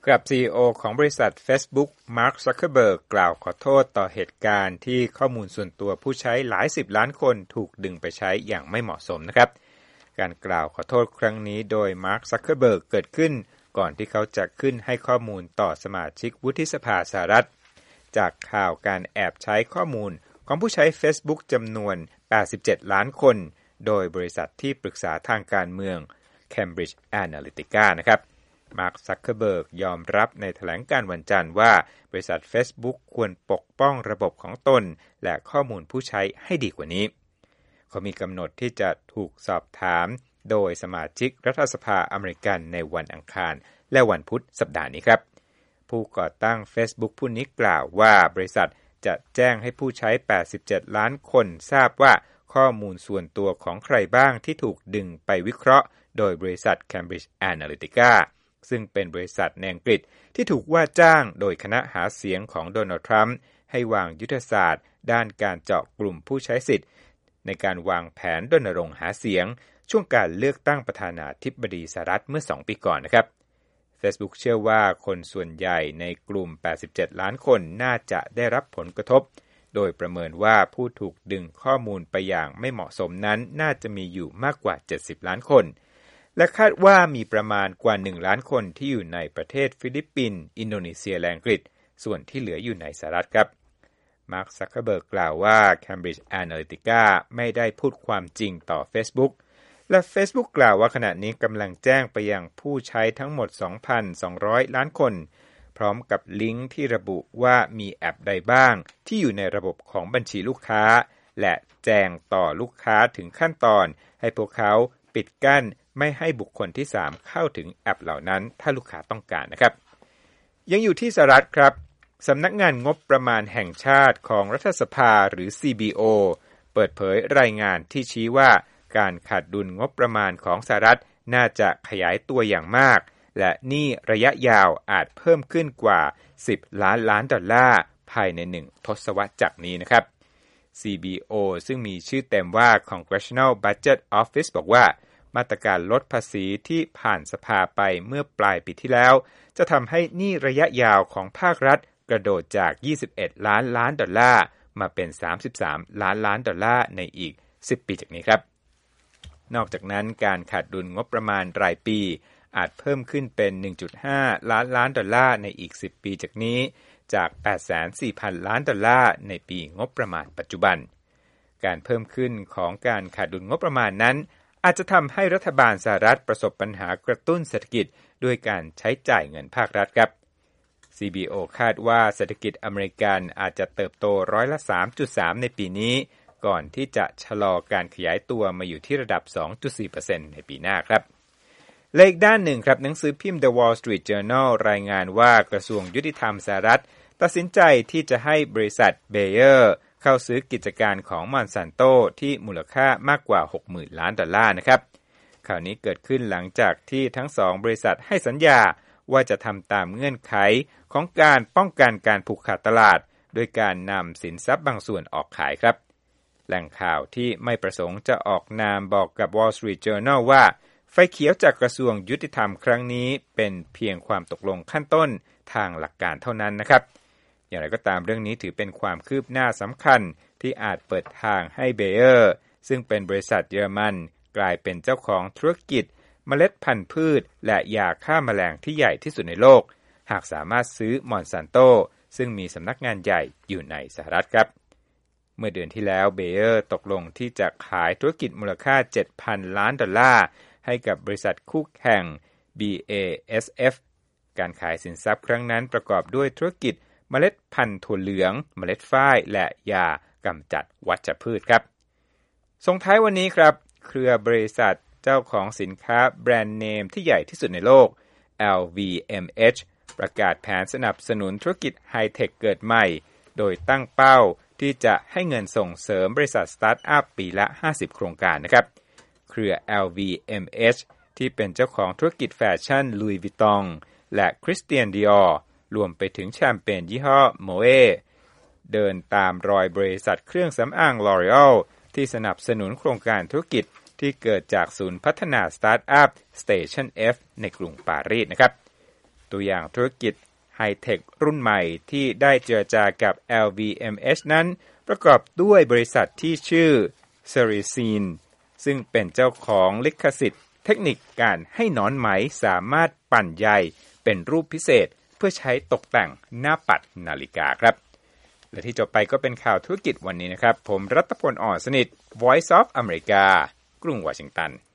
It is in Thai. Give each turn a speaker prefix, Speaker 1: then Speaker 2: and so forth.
Speaker 1: กับ CEO ของบริษัท Facebook มาร์ค ซักเคอร์เบิร์กกล่าวขอโทษต่อเหตุการณ์ที่ข้อมูลส่วนตัวผู้ใช้หลาย10ล้านคนถูกดึงไปใช้อย่างไม่เหมาะสมนะครับการกล่าวขอโทษครั้งนี้โดยมาร์ค ซักเคอร์เบิร์กเกิดขึ้นก่อนที่เขาจะขึ้นให้ข้อมูลต่อสมาชิกวุฒิสภาสหรัฐจากข่าวการแอบใช้ข้อมูลของผู้ใช้ Facebook จำนวน87ล้านคนโดยบริษัทที่ปรึกษาทางการเมือง Cambridge Analytica นะครับมาร์ค ซักเคอร์เบิร์กยอมรับในแถลงการณ์วันจันทร์ว่าบริษัท Facebook ควรปกป้องระบบของตนและข้อมูลผู้ใช้ให้ดีกว่านี้เขามีกำหนดที่จะถูกสอบถามโดยสมาชิกรัฐสภาอเมริกันในวันอังคารและวันพุธสัปดาห์นี้ครับผู้ก่อตั้ง Facebook ผู้นี้กล่าวว่าบริษัทจะแจ้งให้ผู้ใช้87ล้านคนทราบว่าข้อมูลส่วนตัวของใครบ้างที่ถูกดึงไปวิเคราะห์โดยบริษัท Cambridge Analytica ซึ่งเป็นบริษัทในอังกฤษที่ถูกว่าจ้างโดยคณะหาเสียงของโดนัลด์ทรัมป์ให้วางยุทธศาสตร์ด้านการเจาะกลุ่มผู้ใช้สิทธิ์ในการวางแผนรณรงค์หาเสียงช่วงการเลือกตั้งประธานาธิบดีสหรัฐเมื่อ2ปีก่อนนะครับ Facebook เชื่อว่าคนส่วนใหญ่ในกลุ่ม87ล้านคนน่าจะได้รับผลกระทบโดยประเมินว่าผู้ถูกดึงข้อมูลไปอย่างไม่เหมาะสมนั้นน่าจะมีอยู่มากกว่า70ล้านคนและคาดว่ามีประมาณกว่า1ล้านคนที่อยู่ในประเทศฟิลิปปินส์อินโดนีเซียและอังกฤษส่วนที่เหลืออยู่ในสหรัฐครับมาร์ค ซักเคอร์เบิร์กกล่าวว่า Cambridge Analytica ไม่ได้พูดความจริงต่อ Facebook และ Facebook กล่าวว่าขณะนี้กำลังแจ้งไปยังผู้ใช้ทั้งหมด 2,200 ล้านคนพร้อมกับลิงก์ที่ระบุว่ามีแอปใดบ้างที่อยู่ในระบบของบัญชีลูกค้าและแจ้งต่อลูกค้าถึงขั้นตอนให้พวกเขาปิดกั้นไม่ให้บุคคลที่3เข้าถึงแอปเหล่านั้นถ้าลูกค้าต้องการนะครับยังอยู่ที่สหรัฐครับสำนักงานงบประมาณแห่งชาติของรัฐสภาหรือ CBO เปิดเผยรายงานที่ชี้ว่าการขาดดุลงบประมาณของสหรัฐน่าจะขยายตัวอย่างมากและหนี้ระยะยาวอาจเพิ่มขึ้นกว่า10ล้านล้านดอลลาร์ภายใน1ทศวรรษจากนี้นะครับ CBO ซึ่งมีชื่อเต็มว่า Congressional Budget Office บอกว่ามาตรการลดภาษีที่ผ่านสภาไปเมื่อปลายปีที่แล้วจะทำให้หนี้ระยะยาวของภาครัฐกระโดดจาก21ล้านล้านดอลลาร์มาเป็น33ล้านล้านดอลลาร์ในอีก10ปีจากนี้ครับนอกจากนั้นการขาดดุลงบประมาณรายปีอาจเพิ่มขึ้นเป็น 1.5 ล้านล้านดอลลาร์ในอีก10ปีจากนี้จาก 840,000 ล้านดอลลาร์ในปีงบประมาณปัจจุบันการเพิ่มขึ้นของการขาดดุลงบประมาณนั้นอาจจะทำให้รัฐบาลสหรัฐประสบปัญหากระตุ้นเศรษฐกิจด้วยการใช้จ่ายเงินภาครัฐครับ CBO คาดว่าเศรษฐกิจอเมริกันอาจจะเติบโตร้อยละ 3.3 ในปีนี้ก่อนที่จะชะลอการขยายตัวมาอยู่ที่ระดับ 2.4% ในปีหน้าครับและอีกด้านหนึ่งครับหนังสือพิมพ์ The Wall Street Journal รายงานว่ากระทรวงยุติธรรมสหรัฐตัดสินใจที่จะให้บริษัทเบเยอร์เข้าซื้อกิจการของมอนซานโตที่มูลค่ามากกว่า 60,000 ล้านดอลลาร์นะครับข่าวนี้เกิดขึ้นหลังจากที่ทั้งสองบริษัทให้สัญญาว่าจะทำตามเงื่อนไขของการป้องกันการผูกขาดตลาดโดยการนำสินทรัพย์บางส่วนออกขายครับแหล่งข่าวที่ไม่ประสงค์จะออกนามบอกกับ Wall Street Journal ว่าไฟเขียวจากกระทรวงยุติธรรมครั้งนี้เป็นเพียงความตกลงขั้นต้นทางหลักการเท่านั้นนะครับอย่างไรก็ตามเรื่องนี้ถือเป็นความคืบหน้าสำคัญที่อาจเปิดทางให้เบเยอร์ซึ่งเป็นบริษัทเยอรมันกลายเป็นเจ้าของธุรกิจเมล็ดพันธุ์พืชและยาฆ่าแมลงที่ใหญ่ที่สุดในโลกหากสามารถซื้อมอนซานโตซึ่งมีสำนักงานใหญ่อยู่ในสหรัฐครับเมื่อเดือนที่แล้วเบเยอร์ตกลงที่จะขายธุรกิจมูลค่า 7,000 ล้านดอลลาร์ให้กับบริษัทคู่แข่ง BASF การขายสินทรัพย์ครั้งนั้นประกอบด้วยธุรกิจเมล็ดพันธุ์ถั่วเหลืองเมล็ดฝ้ายและยากำจัดวัชพืชครับส่งท้ายวันนี้ครับเครือบริษัทเจ้าของสินค้าแบรนด์เนมที่ใหญ่ที่สุดในโลก LVMH ประกาศแผนสนับสนุนธุรกิจไฮเทคเกิดใหม่โดยตั้งเป้าที่จะให้เงินส่งเสริมบริษัทสตาร์ทอัพปีละ50โครงการนะครับเครือ LVMH ที่เป็นเจ้าของธุรกิจแฟชั่น Louis Vuitton และ Christian Dior รวมไปถึงแชมเปญยี่ห้อ Moët เดินตามรอยบริษัทเครื่องสำอาง L'Oreal ที่สนับสนุนโครงการธุรกิจที่เกิดจากศูนย์พัฒนาสตาร์ทอัพ Station F ในกรุงปารีสนะครับตตัวอย่างธุรกิจไฮเทครุ่นใหม่ที่ได้เจรจากับ LVMH นั้นประกอบด้วยบริษัทที่ชื่อ Cerizine ซึ่งเป็นเจ้าของลิขสิทธิ์เทคนิคการให้หนอนไหมสามารถปั่นใยเป็นรูปพิเศษเพื่อใช้ตกแต่งหน้าปัดนาฬิกาครับและที่จบไปก็เป็นข่าวธุรกิจวันนี้นะครับผมรัตพล อ่อนสนิท Voice of America กรุงวอชิงตัน